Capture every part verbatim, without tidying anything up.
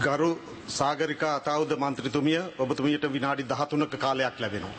ගරු සාගරිකා අතාවුද මන්ත්‍රීතුමිය ඔබතුමියට විනාඩි දහතුනක කාලයක් ලැබෙනවා.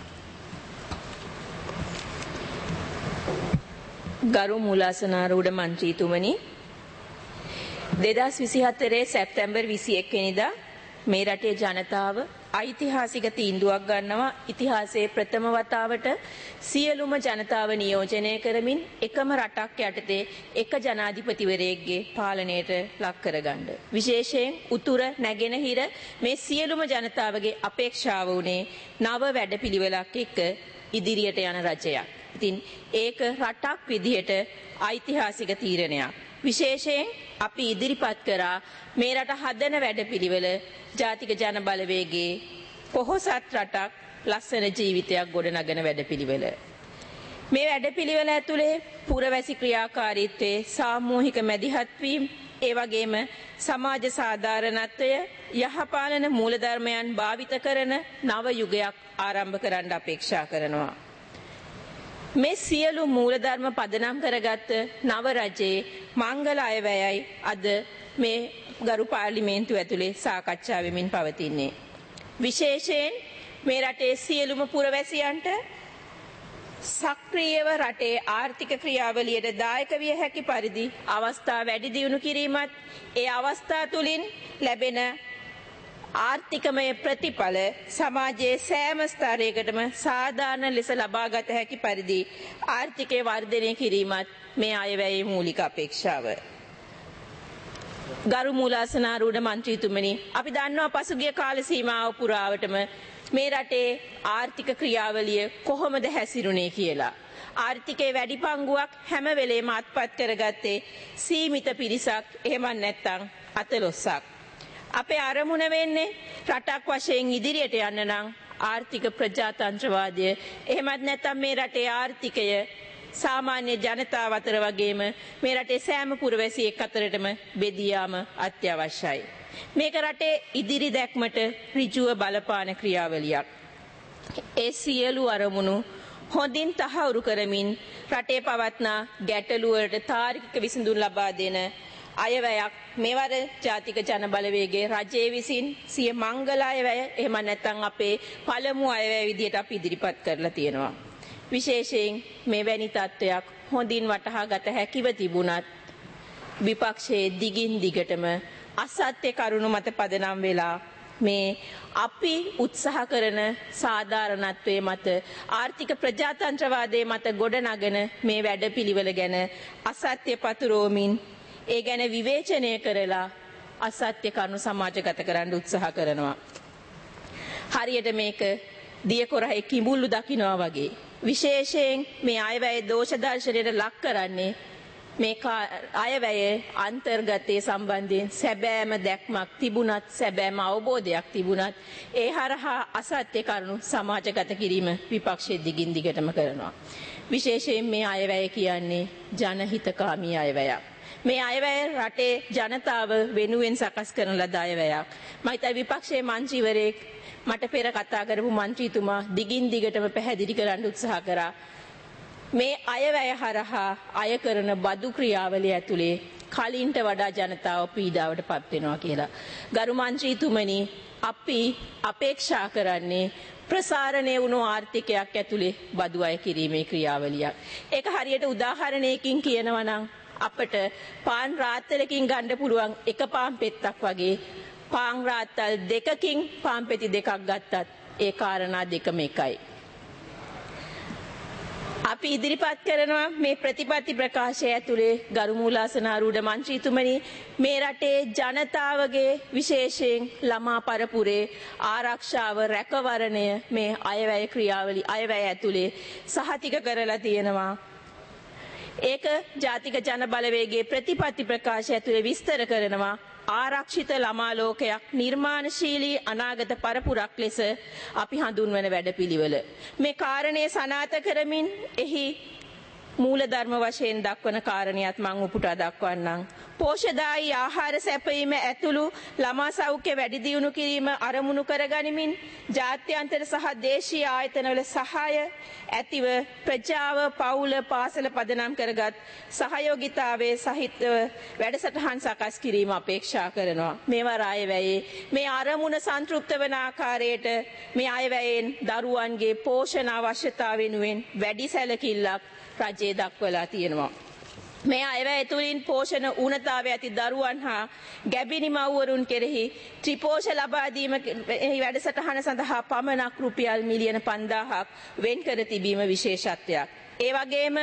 ගරු මූලාසනාරූඪ මන්ත්‍රීතුමනි දෙදහස් විසිහතරේ සැප්තැම්බර් විසිඑක වෙනිදා මේ රටේ ජනතාව ඓතිහාසික තීන්දුවක් ගන්නවා ඉතිහාසයේ ප්‍රථම වතාවට සියලුම ජනතාව නියෝජනය කරමින් එකම රටක් යටතේ එක ජනාධිපතිවරයෙක්ගේ පාලනයට ලක් කරගන්න. විශේෂයෙන් උතුර නැගෙනහිර මේ සියලුම ජනතාවගේ අපේක්ෂාව වුණේ නව වැඩපිළිවෙලක් එක්ක ඉදිරියට යන රජයක්. ඉතින් ඒක රටක් විදිහට ඓතිහාසික තීරණයක්. විශේෂයෙන් අපි ඉදිරිපත් කරා මේ රට හදන වැඩපිළිවෙල ජාතික ජන බලවේගයේ පොහොසත් රටක් ලස්සන ජීවිතයක් ගොඩනගන වැඩපිළිවෙල. මේ වැඩපිළිවෙල ඇතුලේ පුරවැසි ක්‍රියාකාරීත්වයේ සාමූහික මැදිහත් වීම, ඒ වගේම සමාජ සාධාරණත්වය, යහපාලන මූලධර්මයන් භාවිත කරන නව යුගයක් ආරම්භ කරන්න අපේක්ෂා කරනවා. මේ සියලු මූලධර්ම පදනම් කරගත් නව රජයේ මංගල අයවැයයි අද මේ ගරු පාර්ලිමේන්තුව ඇතුලේ සාකච්ඡා වෙමින් පවතින්නේ. විශේෂයෙන් මේ රටේ සියලුම පුරවැසියන්ට සක්‍රියව රටේ ආර්ථික ක්‍රියාවලියට දායක විය හැකි පරිදි අවස්ථා වැඩි දියුණු කිරීමත්, ඒ අවස්ථා තුලින් ලැබෙන ආර්ථිකමය ප්‍රතිඵල සමාජයේ සෑම ස්තරයකටම සාධාරණ ලෙස ලබාගත හැකි පරිදි ආර්ථිකය වර්ධනය කිරීමත් මේ අයවැයේ මූලික අපේක්ෂාව. ගරු මූලාසනාරූඪ මන්ත්‍රීතුමනි, අපි දන්නවා පසුගිය කාල සීමාව පුරාවටම මේ රටේ ආර්ථික ක්‍රියාවලිය කොහොමද හැසිරුණේ කියලා. ආර්ථිකයේ වැඩි පංගුවක් හැම වෙලේම අත්පත් කරගත්තේ සීමිත පිරිසක්, එහෙම නැත්නම් අතලොස්සක්. අපේ අරමුණ වෙන්නේ රටක් වශයෙන් ඉදිරියට යන්න නම් ආර්ථික ප්‍රජාතන්ත්‍රවාදය, එහෙමත් නැත්නම් මේ රටේ ආර්ථිකය සාමාන්‍ය ජනතාව අතර වගේම මේ රටේ සෑම පුරවැසියෙක් අතරටම බෙදී යාම අත්‍යවශ්‍යයි. මේක රටේ ඉදිරි දැක්මට ඍජුව බලපාන ක්‍රියාවලියක්. ඒ සියලු අරමුණු හොඳින් තහවුරු කරමින් රටේ පවත්නා ගැටලු වලට තාර්කික විසඳුම් ලබා දෙන අයවැයක් මෙවර ජාතික ජන බලවේගයේ රජයේ විසින් සිය මංගල අයවැය, එහෙම නැත්නම් අපේ පළමු අයවැය විදියට අපි ඉදිරිපත් කරලා තියෙනවා. විශේෂයෙන් මෙවැනි තත්ත්වයක් හොඳින් වටහා ගත හැකිව තිබුණත් විපක්ෂයේ දිගින් දිගටම අසත්‍ය කරුණු මත පදනම් වෙලා මේ අපි උත්සාහ කරන සාධාරණත්වයේ මත, ආර්ථික ප්‍රජාතන්ත්‍රවාදයේ මත ගොඩනගන මේ වැඩපිළිවෙල ගැන අසත්‍ය පතුරවමින්, ඒ ගැන විවේචනය කරලා අසත්‍ය කරුණු සමාජගත කරන්න උත්සාහ කරනවා. හරියට මේක දියකොරහේ කිඹුල්ලු දකින්නවා වගේ. විශේෂයෙන් මේ අයවැය දෝෂ දර්ශනයට ලක් කරන්නේ මේ අයවැයේ අන්තර්ගතයේ සම්බන්ධයෙන් සැබෑම දැක්මක් තිබුණත්, සැබෑම අවබෝධයක් තිබුණත් ඒ හරහා අසත්‍ය කරුණු සමාජගත කිරීම විපක්ෂයේ දිගින් දිගටම කරනවා. විශේෂයෙන් මේ අයවැය කියන්නේ ජනහිතකාමී අයවැයක්. මේ අයවැය රටේ ජනතාව වෙනුවෙන් සකස් කරන ලද අයවැයක්. මම හිතයි විපක්ෂයේ මන්ත්‍රීවරයෙක් මට පෙර කතා කරපු මන්ත්‍රීතුමා දිගින් දිගටම පැහැදිලි කරන්න උත්සාහ කරා මේ අයවැය හරහා අය කරන බදු ක්‍රියාවලිය ඇතුලේ කලින්ට වඩා ජනතාව පීඩාවට පත් වෙනවා කියලා. ගරු මන්ත්‍රීතුමනි, අපි අපේක්ෂා කරන්නේ ප්‍රසාරණය වුණු ආර්ථිකයක් ඇතුලේ බදු අය කිරීමේ ක්‍රියාවලියක්. ඒක හරියට උදාහරණයකින් කියනවා නම් අපට පාන් රාත්තලකින් ගන්න පුළුවන් එක පාන් පෙත්තක් වගේ පාන් රාත්තල් දෙකකින් පාන් පෙති දෙකක් ගත්තත් ඒ කාරණා දෙකම එකයි. අපි ඉදිරිපත් කරනවා මේ ප්‍රතිපත්ති ප්‍රකාශය ඇතුලේ ගරු මූලාසනාරූඪ මන්ත්‍රීතුමනි, මේ රටේ ජනතාවගේ විශේෂයෙන් ළමා පරපුරේ ආරක්ෂාව, රැකවරණය මේ අයවැය ක්‍රියාවලිය අයවැය ඇතුලේ සහතික කරලා තියෙනවා. ඒක ජාතික ජන බලවේගයේ ප්‍රතිපත්ති ප්‍රකාශය ඇතුලේ විස්තර කරනවා. ආරක්ෂිත ළමා ලෝකයක් නිර්මාණශීලී අනාගත පරපුරක් ලෙස අපි හඳුන්වන වැඩපිළිවෙල. මේ කාරණය සනාථ කරමින් එහි මූලධර්ම වශයෙන් දක්වන කාරණියත් මම උපුටා දක්වන්නම්. පෝෂදායී ආහාර සැපයීම ඇතුළු ළමා සෞඛ්‍ය වැඩි දියුණු කිරීම අරමුණු කරගනිමින් ජාත්‍යන්තර සහ දේශීය ආයතනවල සහාය ඇතිව ප්‍රජාව පවුල පාසල පදනම් කරගත් සහයෝගිතාවයේ සහිතව වැඩසටහන් සකස් කිරීම අපේක්ෂා කරනවා. මේවා අයවැයේ මේ අරමුණ සන්තෘප්ත වන ආකාරයට මේ අයවැයෙන් දරුවන්ගේ පෝෂණ අවශ්‍යතාව වෙනුවෙන් වැඩි සැලකිල්ලක් රජයේ දක්වලා තියෙනවා. මේ අයවැය තුළින් පෝෂණ ඌනතාවය ඇති දරුවන් හා ගැබිණි මව්වරුන් කෙරෙහි ත්‍රිපෝෂ ලබා දීම වැඩසටහන සඳහා පමණක් රුපියල් මිලියන පන්දාහක් වෙන් කර තිබීම විශේෂත්වයක්. ඒ වගේම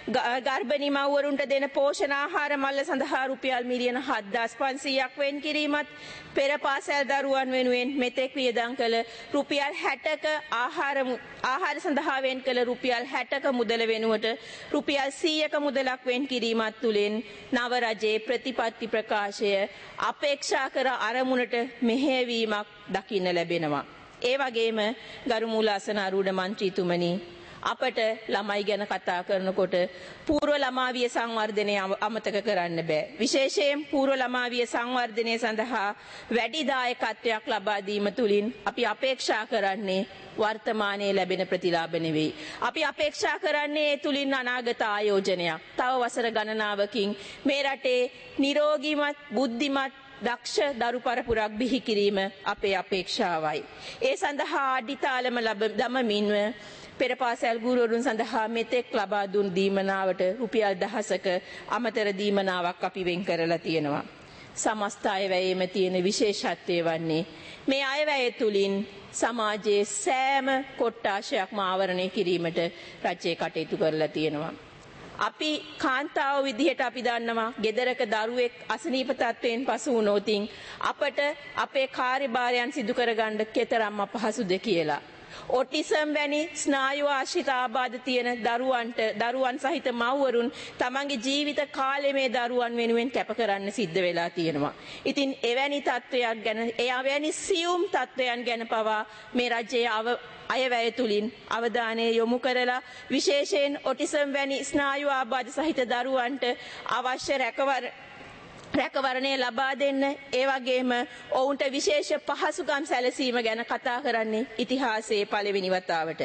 ගර්භණී මව්වරුන්ට දෙන පෝෂණ ආහාර මල්ල සඳහා රුපියල් මිලියන හත්දාස් පන්සීයක් වෙන් කිරීමත් පෙර පාසල් දරුවන් වෙනුවෙන් මෙතෙක් වියදම් කළ රුපියල් හැටක ආහාර ආහාර සඳහා වෙන් කළ රුපියල් හැටක මුදල වෙනුවට රුපියල් සීයක මුදලක් වෙන් කිරීමත් තුළින් නව රජයේ ප්‍රතිපත්ති ප්‍රකාශය අපේක්ෂා කර අරමුණට මෙහෙයවීමක් දකින්න ලැබෙනවා. ඒ වගේම ගරු මූලාසන ආරූඪ මන්ත්‍රීතුමනි, අපට ළමයි ගැන කතා කරනකොට පූර්ව ළමාවිය සංවර්ධනය අමතක කරන්න බෑ. විශේෂයෙන් පූර්ව ළමාවිය සංවර්ධනය සඳහා වැඩි දායකත්වයක් ලබා දීම තුළින් අපි අපේක්ෂා කරන්නේ වර්තමානයේ ලැබෙන ප්‍රතිලාභ නෙවෙයි. අපි අපේක්ෂා කරන්නේ ඒ තුළින් අනාගත ආයෝජනයක්. තව වසර ගණනාවකින් මේ රටේ නිරෝගීමත් බුද්ධිමත් දක්ෂ දරු පරපුරක් බිහි කිරීම අපේ අපේක්ෂාවයි. ඒ සඳහා අඩිතාලම ලබ දමමින්ව පෙර පාසල් ගුරුවරුන් සඳහා මෙතෙක් ලබා දුන් දීමනාවට රුපියල් දහසක අමතර දීමනාවක් අපි වෙන් කරලා තියෙනවා. සමස්ත අයවැයේම තියෙන විශේෂත්වය වන්නේ මේ අයවැය තුළින් සමාජයේ සෑම කොට්ටාශයක්ම ආවරණය කිරීමට රජය කටයුතු කරලා තියෙනවා. අපි කාන්තාව විදිහට අපි දන්නවා ගෙදරක දරුවෙක් අසනීප තත්වයෙන් පසු වුණොතින් අපට අපේ කාර්යභාරයන් සිදු කරගන්න කෙතරම් අපහසුද කියලා. ඔටිසම් වැනි ස්නායු ආශ්‍රිත ආබාධ තියෙන දරුවන්ට දරුවන් සහිත මව්වරුන් තමන්ගේ ජීවිත කාලෙ මේ දරුවන් වෙනුවෙන් කැප කරන්න සිද්ධ වෙලා තියෙනවා. ඉතින් එවැනි තත්වයක් ගැන එවැනි සියුම් තත්වයන් ගැන පවා මේ රජයේ අව අයවැය තුළින් අවධානය යොමු කරලා විශේෂයෙන් ඔටිසම් වැනි ස්නායු ආබාධ සහිත දරුවන්ට අවශ්‍ය රැකවර රැකවරණය ලබා දෙන්න, ඒ වගේම ඔවුන්ට විශේෂ පහසුකම් සැලසීම ගැන කතා කරන්නේ ඉතිහාසයේ පළවෙනි වතාවට.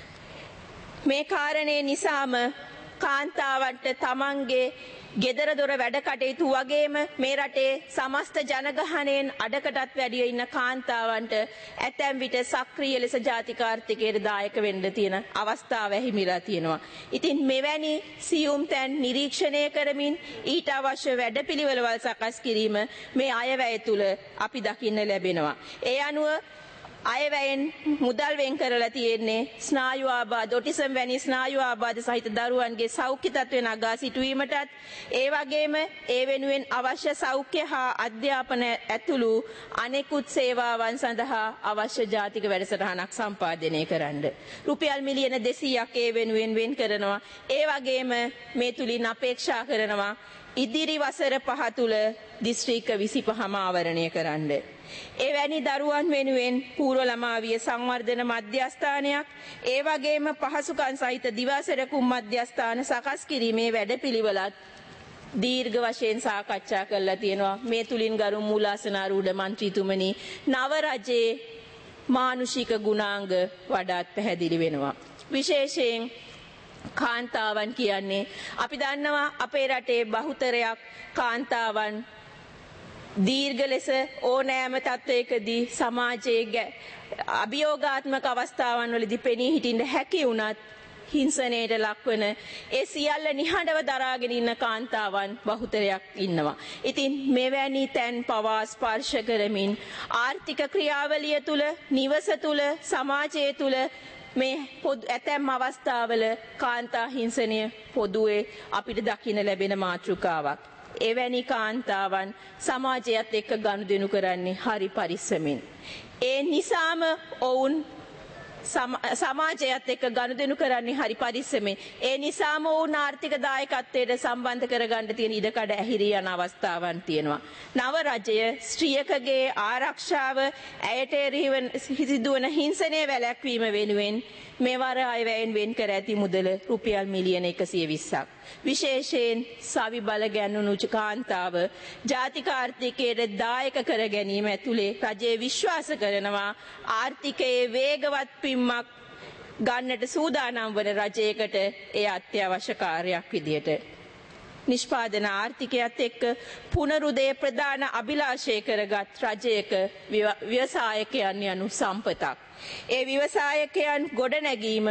මේ කාරණේ නිසාම කාන්තාවන්ට තමන්ගේ ගෙදර දොර වැඩ කටයුතු වගේම මේ රටේ සමස්ත ජනගහනයෙන් අඩකටත් වැඩිය ඉන්න කාන්තාවන්ට ඇතැම් විට සක්‍රීය ලෙස ජාතික ආර්ථිකයට දායක වෙන්න තියෙන අවස්ථාව ඇහිමිලා තියෙනවා. ඉතින් මෙවැනි සියුම් තැන් නිරීක්ෂණය කරමින් ඊට අවශ්‍ය වැඩපිළිවෙළවල් සකස් කිරීම මේ අයවැය තුළ අපි දකින්න ලැබෙනවා. ඒ අනුව අයවැයෙන් මුදල් වෙන් කරලා තියෙන්නේ ස්නායු ආබාධ ඔටිසම් වැනි ස්නායු ආබාධ සහිත දරුවන්ගේ සෞඛ්‍ය තත්ත්වය නගා සිටුවීමටත් ඒ වගේම ඒ වෙනුවෙන් අවශ්‍ය සෞඛ්‍ය හා අධ්‍යාපන ඇතුළු අනෙකුත් සේවාවන් සඳහා අවශ්‍ය ජාතික වැඩසටහනක් සම්පාදනය කරන්න රුපියල් මිලියන දෙසීයක් ඒ වෙනුවෙන් වෙන් කරනවා. ඒ වගේම මේ තුලින් අපේක්ෂා කරනවා ඉදිරි වසර පහ තුල දිස්ත්‍රික්ක විසිපහම ආවරණය කරන්න. එවැනි දරුවන් වෙනුවෙන් පූර්ව ළමාවිය සංවර්ධන මධ්‍යස්ථානයක් ඒ වගේම පහසුකම් සහිත දිවාසරකුම් මධ්‍යස්ථාන සකස් කිරීමේ වැඩපිළිවෙලත් දීර්ඝ වශයෙන් සාකච්ඡා කරලා තියෙනවා. මේ තුලින් ගරු මූලාසන ආරූඪ මන්ත්‍රීතුමනි, නව රජයේ මානුෂික ගුණාංග වඩාත් පැහැදිලි වෙනවා. විශේෂයෙන් කාන්තාවන් කියන්නේ අපි දන්නවා අපේ රටේ බහුතරයක් කාන්තාවන් දීර්ඝ ලෙස ඕනෑම තත්වයකදී සමාජයේ අභියෝගාත්මක අවස්ථාවන් වලදී පෙනී හිටින්න හැකි වුණත් හිංසනයට ලක්වන ඒ සියල්ල නිහඬව දරාගෙන ඉන්න කාන්තාවන් බහුතරයක් ඉන්නවා. ඉතින් මෙවැනි තැන් පවා ස්පර්ශ කරමින් ආර්ථික ක්‍රියාවලිය තුල, නිවස තුල, සමාජය තුල මේ ඇතැම් අවස්ථාවල කාන්තා හිංසනය පොදුවේ අපිට දකින්න ලැබෙන මාතෘකාවක්. එවැනි කාන්තාවන් සමාජයත් එක්ක ගනුදෙනු කරන්නේ හරි පරිස්සමින්. ඒ නිසාම ඔවුන් සමාජයත් එක්ක ගනුදෙනු කරන්නේ හරි පරිස්සමෙන්. ඒ නිසාම ඔවුන් ආර්ථික දායකත්වයට සම්බන්ධ කරගන්න තියෙන ඉඩකඩ ඇහිරී යන අවස්ථාවන් තියෙනවා. නව රජය ස්ත්‍රියකගේ ආරක්ෂාව, ඇයට එරෙහිව සිදුවන හිංසනය වැළැක්වීම වෙනුවෙන් මෙවර අයවැයෙන් වෙන් කර ඇති මුදල රුපියල් මිලියන එකසිය විස්සක්. විශේෂයෙන් සවි බල ගැනුණු කාන්තාව ජාතික ආර්ථිකයට දායක කර ගැනීම ඇතුලේ රජය විශ්වාස කරනවා ආර්ථිකයේ වේගවත් පිම්මක් ගන්නට සූදානම් වන රජයකට එය අත්‍යවශ්‍ය කාර්යයක් විදියට නිෂ්පාදන ආර්ථිකයත් එක්ක පුනරුදය ප්‍රධාන අභිලාෂය කරගත් රජයක ව්‍යවසායකයන් යනු සම්පතක්. ඒ ව්‍යවසායකයන් ගොඩනැගීම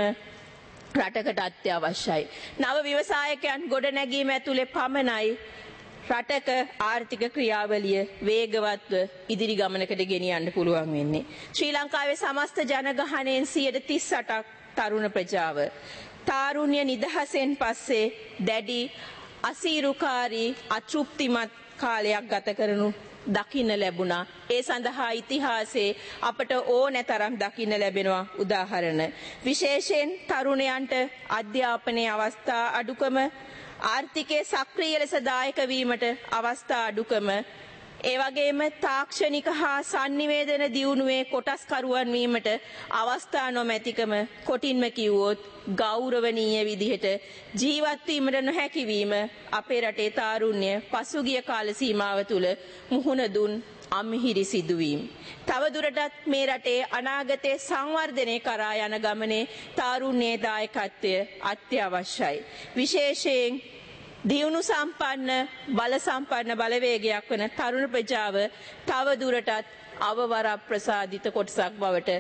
රටකට අත්‍යවශ්‍යයි. නව ව්‍යවසායකයන් ගොඩනැගීම ඇතුලේ පමණයි රටක ආර්ථික ක්‍රියාවලිය වේගවත්ව ඉදිරි ගමනකට ගෙනියන්න පුළුවන් වෙන්නේ. ශ්‍රී ලංකාවේ සමස්ත ජනගහනයෙන් සියයට තිස් අටක් තරුණ ප්‍රජාව තාරුණ්‍ය නිදහසෙන් පස්සේ දැඩි අසීරුකාරී අතෘප්තිමත් කාලයක් ගත කරනු දකින්න ලැබුණා. ඒ සඳහා ඉතිහාසයේ අපට ඕනෑ තරම් දකින්න ලැබෙනවා උදාහරණ. විශේෂයෙන් තරුණයන්ට අධ්‍යාපනයේ අවස්ථා අඩුකම, ආර්ථිකයේ සක්‍රීය ලෙස දායක වීමට අවස්ථා අඩුකම, ඒ වගේම තාක්ෂණික හා sannivedana දියුණුවේ කොටස්කරුවන් වීමට අවස්ථා නොමැතිකම, කොටින්ම කිව්වොත් ගෞරවනීය විදිහට ජීවත් වීමට නොහැකි වීම අපේ රටේ තාරුණ්‍ය පසුගිය කාල සීමාව තුළ මුහුණ දුන් අමිහිරි සිදුවීම්. තවදුරටත් මේ රටේ අනාගතයේ සංවර්ධනය කරා යන ගමනේ තාරුණ්‍යයේ දායකත්වය අත්‍යවශ්‍යයි. විශේෂයෙන් දියුණු සම්පන්න බල සම්පන්න බලවේගයක් වන තරුණ ප්‍රජාව තවදුරටත් අවවර ප්‍රසාදිත කොටසක් බවට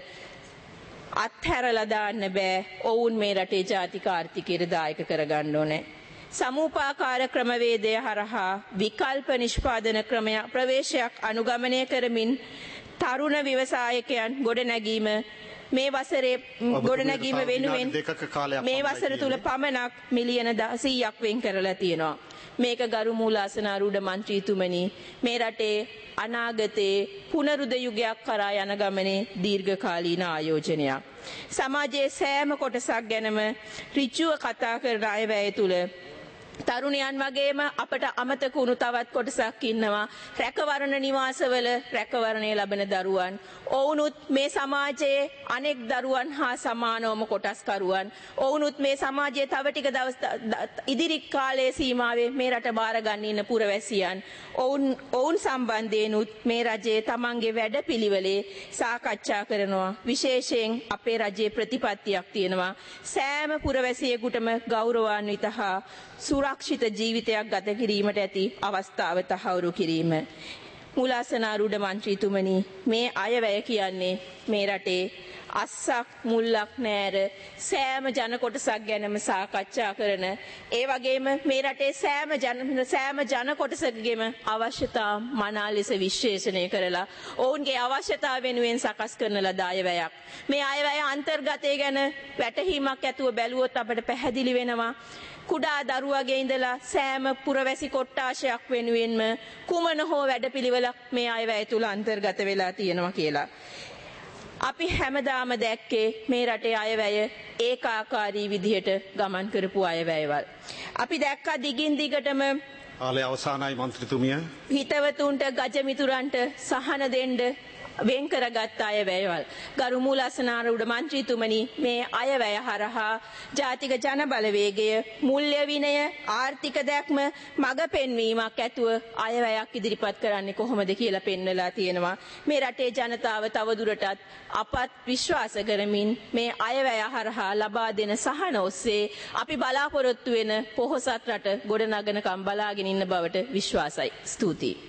අත්හැරලා දාන්න බෑ. ඔවුන් මේ රටේ ජාතික ආර්ථිකයට දායක කරගන්න ඕනේ. සමූපාකාර ක්‍රමවේදය හරහා විකල්ප නිෂ්පාදන ක්‍රමය ප්‍රවේශයක් අනුගමනය කරමින් තරුණ ව්‍යවසායකයන් ගොඩනැගීම මේ වසරේ ගොඩනැගීම වෙනුවෙන් මේ වසර තුල පමණක් මිලියන සීයක් වෙන් කරලා තියෙනවා. මේක ගරු මූලාසනාරූඪ මන්ත්‍රීතුමනි මේ රටේ අනාගතයේ පුනරුද යුගයක් කරා යන ගමනේ දීර්ඝකාලීන ආයෝජනයක්. සමාජයේ සෑම කොටසක් ගැනම ඍජුව කතා කරන අයවැය තුල තරුණයන් වගේම අපට අමතක වුණු තවත් කොටසක් ඉන්නවා. රැකවරණ නිවාසවල රැකවරණය ලබන දරුවන්. ඔවුනුත් මේ සමාජයේ අනෙක් දරුවන් හා සමානවම කොටස්කරුවන්. ඔවුනුත් මේ සමාජයේ තව ටික දවස් ඉදිරි කාලයේ සීමාවේ මේ රට බාර ගන්න ඉන්න පුරවැසියන්. ඔවුන් ඔවුන් සම්බන්ධයෙන්ුත් මේ රජයේ තමන්ගේ වැඩපිළිවෙලේ සාකච්ඡා කරනවා. විශේෂයෙන් අපේ රජයේ ප්‍රතිපත්තියක් තියෙනවා. සෑම පුරවැසියෙකුටම ගෞරවාන්විත හා සුරක්ෂිත ජීවිතයක් ගත කිරීමට ඇති අවස්ථාව තහවුරු කිරීම. මූලාසනාරූඪ මන්ත්‍රීතුමනි මේ අයවැය කියන්නේ මේ රටේ අස්සක් මුල්ලක් නෑර සෑම ජන කොටසක් ගැනම සාකච්ඡා කරන, ඒ වගේම මේ රටේ සෑම ජන සෑම ජන කොටසකගේම අවශ්‍යතා මනා ලෙස විශ්ලේෂණය කරලා ඔවුන්ගේ අවශ්‍යතා වෙනුවෙන් සකස් කරන ලද අයවැයක්. මේ අයවැය අන්තර්ගතය ගැන වැටහීමක් ඇතුව බැලුවොත් අපට පැහැදිලි වෙනවා කුඩා දරුවගේ ඉඳලා සෑම පුරවැසි කොට්ටාශයක් වෙනුවෙන්ම කුමන හෝ වැඩපිළිවෙලක් මේ අයවැය තුල අන්තර්ගත වෙලා තියෙනවා කියලා. අපි හැමදාම දැක්කේ මේ රටේ අයවැය ඒකාකාරී විදිහට ගමන් කරපු අයවැයවල්. අපි දැක්කා දිගින් දිගටම කාලය අවසానයි මන්ත්‍රීතුමිය. හිතවතුන්ට ගජමිතුරන්ට සහන දෙන්න වෙන් කරගත් අයවැයවල්. ගරු මූලාසනාරූඪ මන්ත්‍රීතුමනි මේ අයවැය හරහා ජාතික ජන බලවේගය මුල්‍ය විනය ආර්ථික දැක්ම මඟ පෙන්වීමක් ඇතුව අයවැයක් ඉදිරිපත් කරන්නේ කොහොමද කියලා පෙන්වලා තියෙනවා. මේ රටේ ජනතාව තවදුරටත් අපත් විශ්වාස කරමින් මේ අයවැය හරහා ලබා දෙන සහන ඔස්සේ අපි බලාපොරොත්තු වෙන පොහොසත් රට ගොඩනගනකම් බලාගෙන ඉන්න බවට විශ්වාසයි. ස්තුතියි.